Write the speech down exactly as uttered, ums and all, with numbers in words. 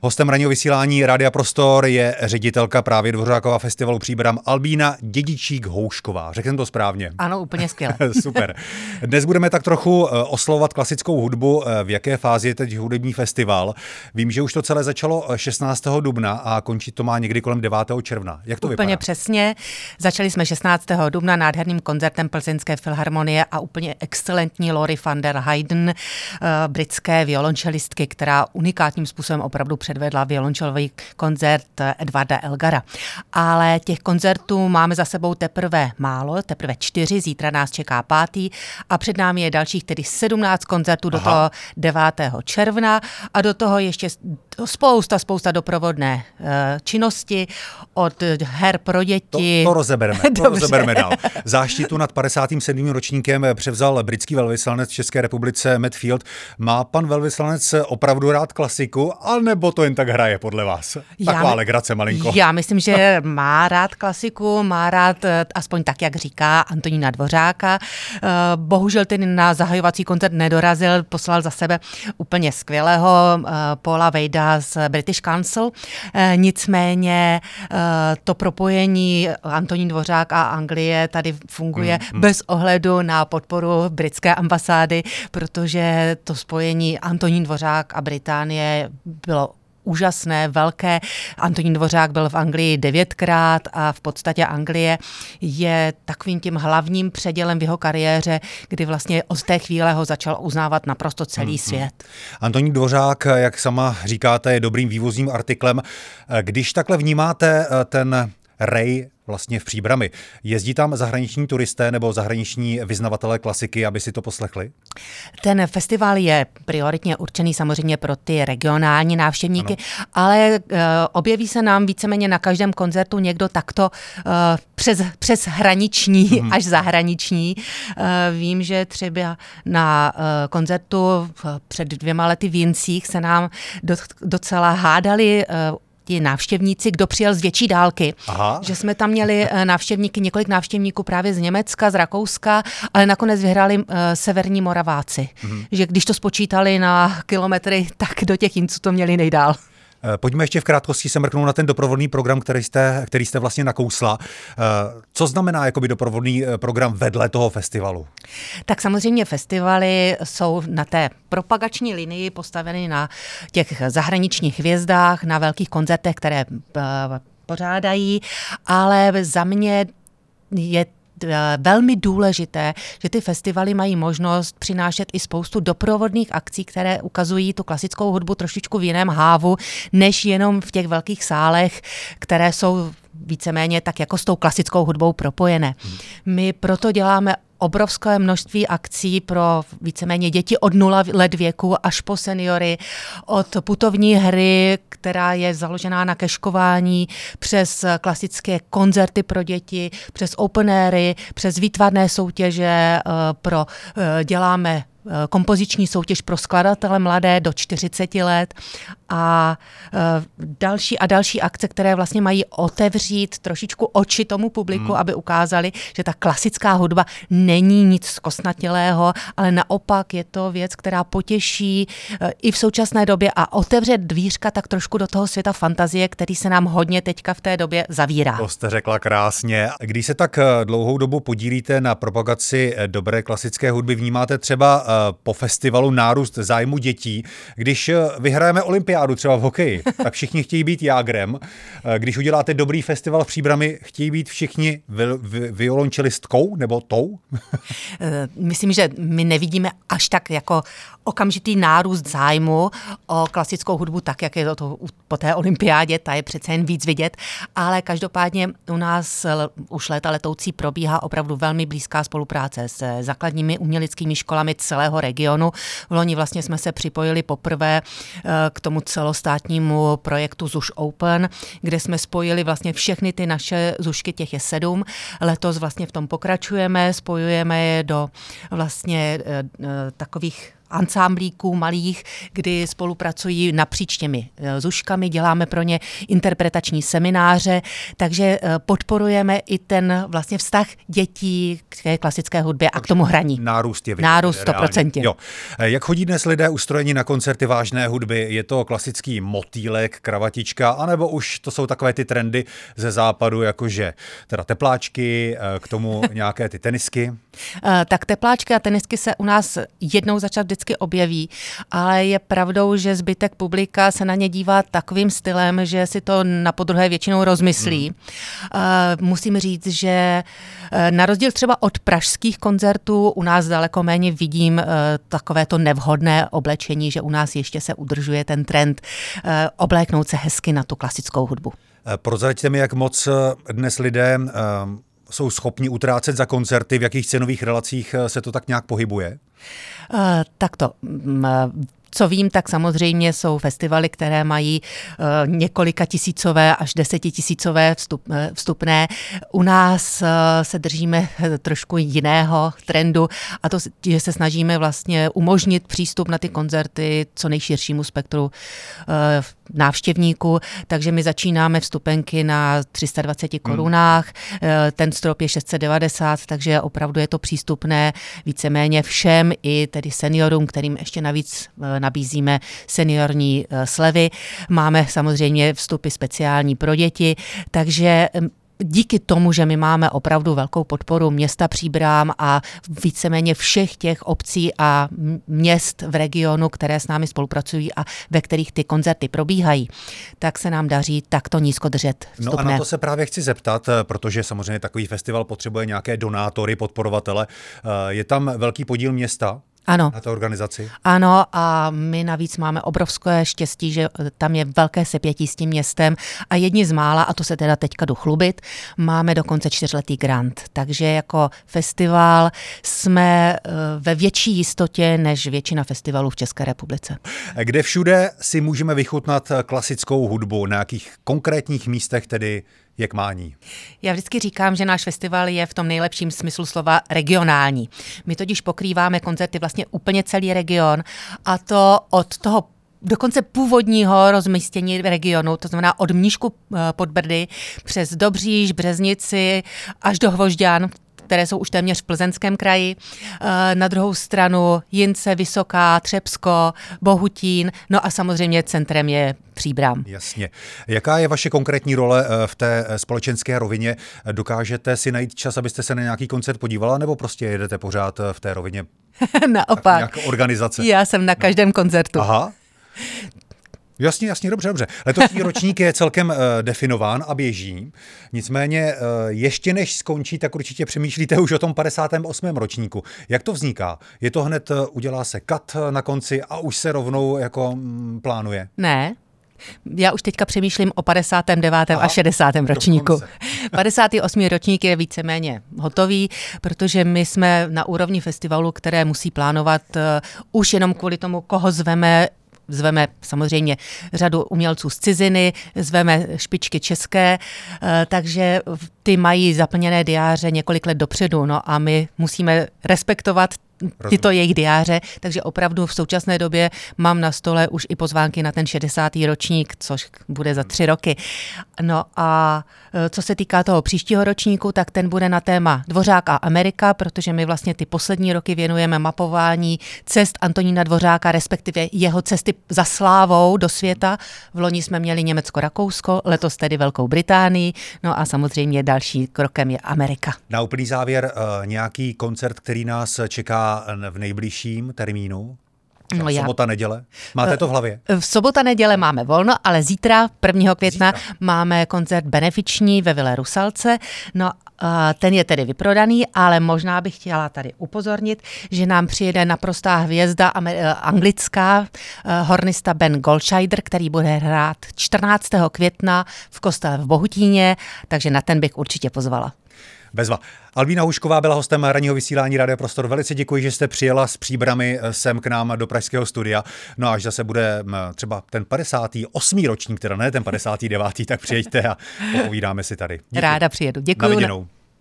Hostem ranního vysílání Rádia Prostor je ředitelka právě Dvořákova festivalu Příbram Albína Dědičík-Houšková. Řekl jsem to správně? Ano, úplně skvěle. Super. Dnes budeme tak trochu oslovovat klasickou hudbu. V jaké fázi je teď hudební festival? Vím, že už to celé začalo šestnáctého dubna a končit to má někdy kolem devátého června. Jak to úplně vypadá? Úplně přesně. Začali jsme šestnáctého dubna nádherným koncertem Plzeňské filharmonie a úplně excelentní Lori van der Heyden, britské violončelistky, která unikátním způsobem opravdu předvedla violončelový koncert Edvarda Elgara. Ale těch koncertů máme za sebou teprve málo, teprve čtyři, zítra nás čeká pátý a před námi je dalších tedy sedmnáct koncertů do Aha. toho devátého června a do toho ještě spousta, spousta doprovodné uh, činnosti od her pro děti. To, to rozebereme, to rozebereme dál. Záštitu nad padesátým sedmým ročníkem převzal britský velvyslanec v České republice Matt Field. Má pan velvyslanec opravdu rád klasiku, anebo to jen tak hraje podle vás? Taková legrace malinko. Já myslím, že má rád klasiku, má rád aspoň tak, jak říká Antonína Dvořáka. Bohužel tedy na zahajovací koncert nedorazil, poslal za sebe úplně skvělého Paula Vejda z British Council. Nicméně to propojení Antonín Dvořák a Anglie tady funguje mm, mm. bez ohledu na podporu britské ambasády, protože to spojení Antonín Dvořák a Británie bylo úžasné, velké. Antonín Dvořák byl v Anglii devětkrát a v podstatě Anglie je takovým tím hlavním předělem v jeho kariéře, kdy vlastně od té chvíle ho začal uznávat naprosto celý mm-hmm. svět. Antonín Dvořák, jak sama říkáte, je dobrým vývozním artiklem. Když takhle vnímáte ten rej vlastně v Příbrami, jezdí tam zahraniční turisté nebo zahraniční vyznavatelé klasiky, aby si to poslechli? Ten festival je prioritně určený samozřejmě pro ty regionální návštěvníky, ano. ale uh, objeví se nám víceméně na každém koncertu někdo takto uh, přes, přes hraniční hmm. až zahraniční. Uh, vím, že třeba na uh, koncertu před dvěma lety v Jincích se nám do, docela hádali uh, ti návštěvníci, kdo přijel z větší dálky. Aha. Že jsme tam měli návštěvníky, několik návštěvníků právě z Německa, z Rakouska, ale nakonec vyhráli uh, severní Moraváci. Mhm. Že když to spočítali na kilometry, tak do těch Jinců to měli nejdál. Pojďme ještě v krátkosti se mrknout na ten doprovodný program, který jste, který jste vlastně nakousla. Co znamená jakoby doprovodný program vedle toho festivalu? Tak samozřejmě festivaly jsou na té propagační linii postaveny na těch zahraničních hvězdách, na velkých koncertech, které pořádají, ale za mě je velmi důležité, že ty festivaly mají možnost přinášet i spoustu doprovodných akcí, které ukazují tu klasickou hudbu trošičku v jiném hávu, než jenom v těch velkých sálech, které jsou víceméně tak jako s tou klasickou hudbou propojené. My proto děláme obrovské množství akcí pro víceméně děti od nula let věku až po seniory, od putovní hry, která je založená na keškování, přes klasické koncerty pro děti, přes open airy, přes výtvarné soutěže, pro děláme kompoziční soutěž pro skladatele mladé do čtyřiceti let a další a další akce, které vlastně mají otevřít trošičku oči tomu publiku, hmm. aby ukázali, že ta klasická hudba není nic zkostnatělého, ale naopak je to věc, která potěší i v současné době a otevře dvířka tak trošku do toho světa fantazie, který se nám hodně teďka v té době zavírá. To jste řekla krásně. Když se tak dlouhou dobu podílíte na propagaci dobré klasické hudby, vnímáte třeba po festivalu nárůst zájmu dětí. Když vyhrajeme olympiádu třeba v hokeji, tak všichni chtějí být jágrem. Když uděláte dobrý festival v Příbrami, chtějí být všichni vi- vi- violončelistkou nebo tou? Myslím, že my nevidíme až tak jako okamžitý nárůst zájmu o klasickou hudbu, tak jak je to, to po té olympiádě, ta je přece jen víc vidět, ale každopádně u nás už léta letoucí probíhá opravdu velmi blízká spolupráce s základními uměleckými školami celého regionu. V loni vlastně jsme se připojili poprvé k tomu celostátnímu projektu Zuš Open, kde jsme spojili vlastně všechny ty naše zušky, těch je sedm. Letos vlastně v tom pokračujeme, spojujeme je do vlastně takových ansámblíků malých, kdy spolupracují napříč těmi zuškami, děláme pro ně interpretační semináře, takže podporujeme i ten vlastně vztah dětí k klasické hudbě a k tomu hraní. Nárůst je vidět. Nárůst sto procent. Jo. Jak chodí dnes lidé ustrojeni na koncerty vážné hudby? Je to klasický motýlek, kravatička, anebo už to jsou takové ty trendy ze západu, jakože teda tepláčky, k tomu nějaké ty tenisky? Tak tepláčky a tenisky se u nás jednou za čas vždycky objeví, ale je pravdou, že zbytek publika se na ně dívá takovým stylem, že si to na podruhé většinou rozmyslí. Hmm. Musím říct, že na rozdíl třeba od pražských koncertů u nás daleko méně vidím takové to nevhodné oblečení, že u nás ještě se udržuje ten trend obléknout se hezky na tu klasickou hudbu. Prozraďte mi, jak moc dnes lidé jsou schopni utrácet za koncerty, v jakých cenových relacích se to tak nějak pohybuje? Uh, tak to... Um, Co vím, tak samozřejmě jsou festivaly, které mají uh, několika tisícové až desetitisícové vstup, uh, vstupné. U nás uh, se držíme trošku jiného trendu a to, že se snažíme vlastně umožnit přístup na ty koncerty co nejširšímu spektru uh, návštěvníků, takže my začínáme vstupenky na tři sta dvacet korunách, hmm. uh, ten strop je šest set devadesát, takže opravdu je to přístupné víceméně všem, i tedy seniorům, kterým ještě navíc uh, nabízíme seniorní slevy. Máme samozřejmě vstupy speciální pro děti, takže díky tomu, že my máme opravdu velkou podporu města Příbram a víceméně všech těch obcí a měst v regionu, které s námi spolupracují a ve kterých ty koncerty probíhají, tak se nám daří takto nízko držet vstupné. No a na to se právě chci zeptat, protože samozřejmě takový festival potřebuje nějaké donátory, podporovatele. Je tam velký podíl města? Ano. Na té organizaci? Ano, a my navíc máme obrovské štěstí, že tam je velké sepětí s tím městem a jedni z mála, a to se teda teďka jdu chlubit, máme dokonce čtyřletý grant. Takže jako festival jsme ve větší jistotě než většina festivalů v České republice. Kde všude si můžeme vychutnat klasickou hudbu? Na jakých konkrétních místech tedy je k mání? Já vždycky říkám, že náš festival je v tom nejlepším smyslu slova regionální. My totiž pokrýváme koncerty vlastně úplně celý region a to od toho dokonce původního rozmístění regionu, to znamená od Mníšku pod Brdy přes Dobříš, Březnici až do Hvožďan, které jsou už téměř v Plzeňském kraji. Na druhou stranu Jince, Vysoká, Třebsko, Bohutín, no a samozřejmě centrem je Příbram. Jasně. Jaká je vaše konkrétní role v té společenské rovině? Dokážete si najít čas, abyste se na nějaký koncert podívala, nebo prostě jedete pořád v té rovině? Naopak. Nějaká organizace? Já jsem na každém no. koncertu. Aha. Jasně, jasně, dobře, dobře. Letošní ročník je celkem uh, definován a běží. Nicméně uh, ještě než skončí, tak určitě přemýšlíte už o tom padesátém osmém ročníku. Jak to vzniká? Je to hned, uh, udělá se cut na konci a už se rovnou jako mm, plánuje? Ne. Já už teďka přemýšlím o padesátém devátém Aha, a šedesátém ročníku. padesátý osmý ročník je víceméně hotový, protože my jsme na úrovni festivalu, které musí plánovat uh, už jenom kvůli tomu, koho zveme. Zveme samozřejmě řadu umělců z ciziny, zveme špičky české, takže ty mají zaplněné diáře několik let dopředu, no a my musíme respektovat tyto jejich diáře, takže opravdu v současné době mám na stole už i pozvánky na ten šedesátý ročník, což bude za tři roky. No a co se týká toho příštího ročníku, tak ten bude na téma Dvořák a Amerika, protože my vlastně ty poslední roky věnujeme mapování cest Antonína Dvořáka, respektive jeho cesty za slávou do světa. V loni jsme měli Německo-Rakousko, letos tedy Velkou Británii, no a samozřejmě další krokem je Amerika. Na úplný závěr nějaký koncert, který nás čeká v nejbližším termínu? No já. Sobota, neděle? Máte to v hlavě? V sobota, neděle máme volno, ale zítra, prvního května, zítra. máme koncert benefiční ve Vile Rusalce. No, ten je tedy vyprodaný, ale možná bych chtěla tady upozornit, že nám přijede naprostá hvězda anglická, hornista Ben Goldscheider, který bude hrát čtrnáctého května v kostele v Bohutíně, takže na ten bych určitě pozvala. Bezva. Albína Houšková byla hostem ranního vysílání Rádia Prostor. Velice děkuji, že jste přijela s Příbrami sem k nám do pražského studia. No a až zase bude třeba ten padesátý osmý ročník, teda ne ten padesátý devátý, tak přijeďte a povídáme si tady. Děkuji. Ráda přijedu. Děkuji. Na viděnou.